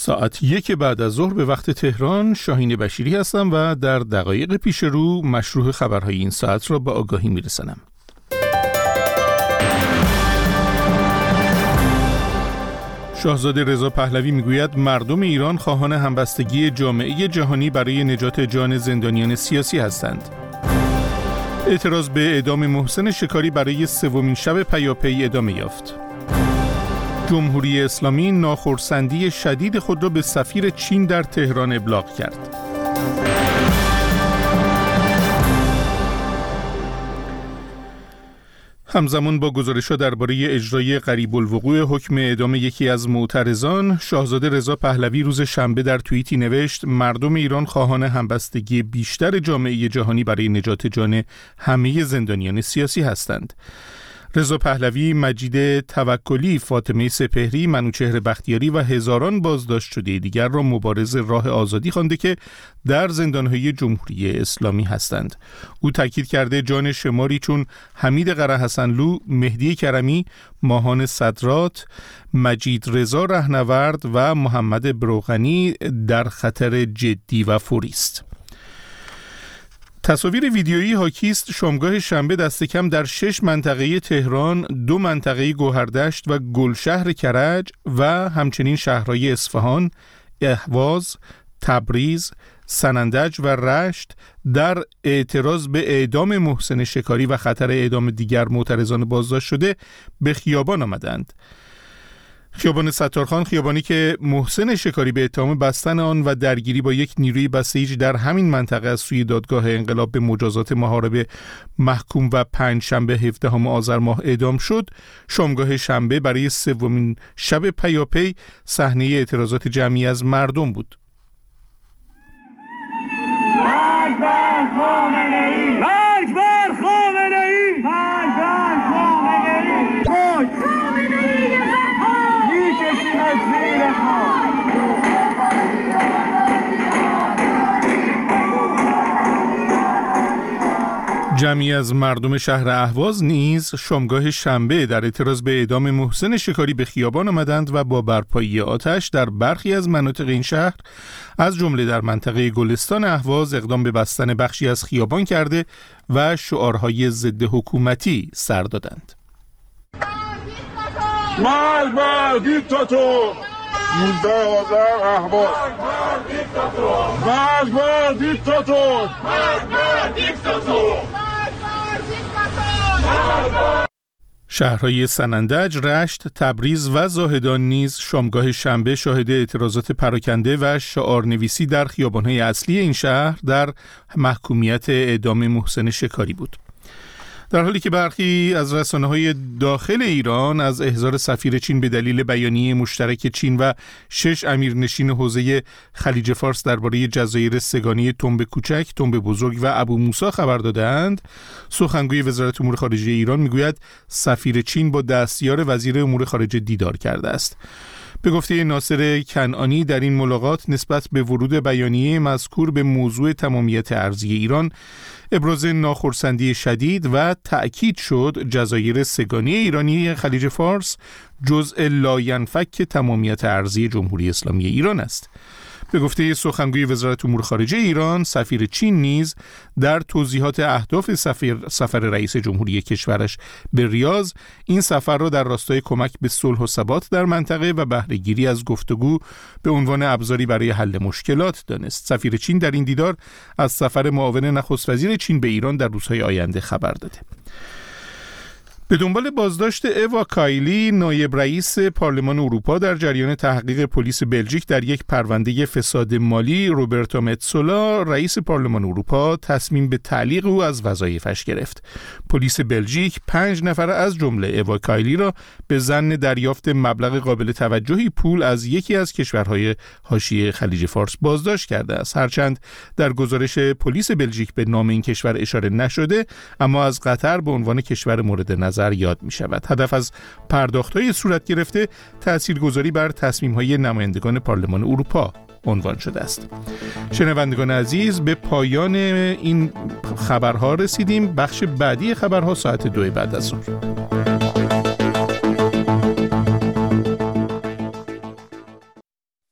ساعت 1 بعد از ظهر به وقت تهران. شاهین بشیری هستم و در دقایق پیش رو مشروع خبرهای این ساعت را به آگاهی میرسانم. شاهزاده رضا پهلوی میگوید مردم ایران خواهان همبستگی جامعه جهانی برای نجات جان زندانیان سیاسی هستند. اعتراض به اعدام محسن شکاری برای سومین شب پیاپی ادامه یافت. جمهوری اسلامی ناخرسندی شدید خود را به سفیر چین در تهران ابلاغ کرد. همزمان با گزارش‌ها درباره اجرای قریب الوقوع حکم اعدام یکی از معترضان، شاهزاده رضا پهلوی روز شنبه در توییتی نوشت مردم ایران خواهان همبستگی بیشتر جامعه جهانی برای نجات جان همه زندانیان سیاسی هستند. رضا پهلوی، مجید توکلی، فاطمه سپهری، منوچهر بختیاری و هزاران بازداشت شده دیگر را مبارز راه آزادی خوانده که در زندان‌های جمهوری اسلامی هستند. او تاکید کرده جان شماری چون حمید قرهحسنلو، مهدی کرمی، ماهان صدرات، مجید رضا رهنورد و محمد بروغنی در خطر جدی و فوری است. تصاویر ویدیویی حاکی است شامگاه شنبه دست کم در 6 منطقه تهران، 2 منطقه گوهردشت و گلشهر کرج و همچنین شهرهای اصفهان، اهواز، تبریز، سنندج و رشت در اعتراض به اعدام محسن شکاری و خطر اعدام دیگر معترضان بازداشت شده به خیابان آمدند. خیابان ستارخان، خیابانی که محسن شکاری به اتهام بستن آن و درگیری با یک نیروی بسیج در همین منطقه از سوی دادگاه انقلاب به مجازات محاربه محکوم و پنجشنبه 17 آذر ماه اعدام شد، شامگاه شنبه برای سومین شب پیاپی صحنه اعتراضات جمعی از مردم بود. جمعی از مردم شهر اهواز نیز شامگاه شنبه در اعتراض به اعدام محسن شکاری به خیابان آمدند و با برپایی آتش در برخی از مناطق این شهر از جمله در منطقه گلستان اهواز اقدام به بستن بخشی از خیابان کرده و شعارهای ضد حکومتی سر دادند. مرگ بر دیکتاتور! 19 آذر اهواز! مرگ بر دیکتاتور! مرگ بر دیکتاتور! شهرهای سنندج، رشت، تبریز و زاهدان نیز شامگاه شنبه شاهد اعتراضات پراکنده و شعارنویسی در خیابان‌های اصلی این شهر در محکومیت اعدام محسن شکاری بود. در حالی که برخی از رسانه‌های داخل ایران از احضار سفیر چین به دلیل بیانیه مشترک چین و 6 امیرنشین حوزه خلیج فارس درباره جزایر سگانی تنب کوچک، تنب بزرگ و ابو موسی خبر دادند، سخنگوی وزارت امور خارجه ایران میگوید سفیر چین با دستیار وزیر امور خارجه دیدار کرده است. به گفته ناصر کنعانی در این ملاقات نسبت به ورود بیانیه مذکور به موضوع تمامیت ارضی ایران ابراز ناخرسندی شدید و تأکید شد جزایر سگانی ایرانی خلیج فارس جزء لاینفک تمامیت ارضی جمهوری اسلامی ایران است. به گفته سخنگوی وزارت امور خارجه ایران، سفیر چین نیز در توضیحات اهداف سفر رئیس جمهوری کشورش به ریاض این سفر را در راستای کمک به صلح و ثبات در منطقه و بهره‌گیری از گفتگو به عنوان ابزاری برای حل مشکلات دانست. سفیر چین در این دیدار از سفر معاون نخست وزیر چین به ایران در روزهای آینده خبر داده. به دنبال بازداشت اوا کایلی، نایب رئیس پارلمان اروپا در جریان تحقیق پلیس بلژیک در یک پرونده فساد مالی، روبرتا متسولا، رئیس پارلمان اروپا تصمیم به تعلیق او از وظایفش گرفت. پلیس بلژیک 5 نفر از جمله اوا کایلی را به ظن دریافت مبلغ قابل توجهی پول از یکی از کشورهای حاشیه خلیج فارس بازداشت کرده است. هرچند در گزارش پلیس بلژیک به نام این کشور اشاره نشده، اما از قطر به عنوان کشور مورد نظر یاد می شود. هدف از پرداخت‌های صورت گرفته تاثیرگذاری بر تصمیم‌های نمایندگان پارلمان اروپا عنوان شده است. شنوندگان عزیز، به پایان این خبرها رسیدیم. بخش بعدی خبرها ساعت 2 بعد از ظهر.